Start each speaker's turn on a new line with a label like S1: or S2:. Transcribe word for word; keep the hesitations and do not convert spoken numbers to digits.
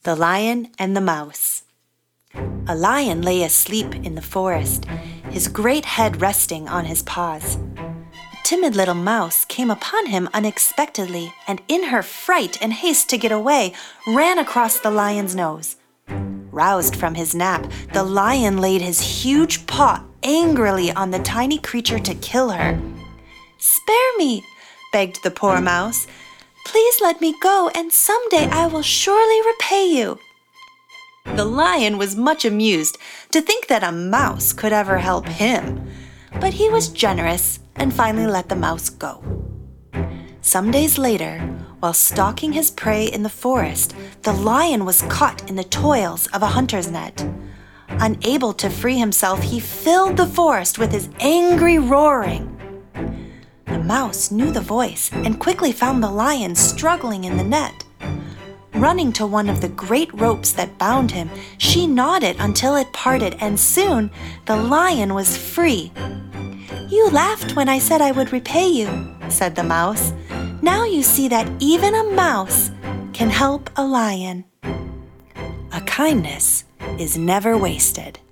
S1: The Lion and the Mouse. A lion lay asleep in the forest, his great head resting on his paws. A timid little mouse came upon him unexpectedly, and in her fright and haste to get away, ran across the lion's nose. Roused from his nap, the lion laid his huge paw angrily on the tiny creature to kill her. "Spare me," begged the poor mouse. "Please let me go, and someday I will surely repay you." The lion was much amused to think that a mouse could ever help him, but he was generous and finally let the mouse go. Some days later, while stalking his prey in the forest, the lion was caught in the toils of a hunter's net. Unable to free himself, he filled the forest with his angry roaring. The mouse knew the voice and quickly found the lion struggling in the net. Running to one of the great ropes that bound him, she gnawed it until it parted, and soon the lion was free. "You laughed when I said I would repay you," said the mouse. "Now you see that even a mouse can help a lion." A kindness is never wasted.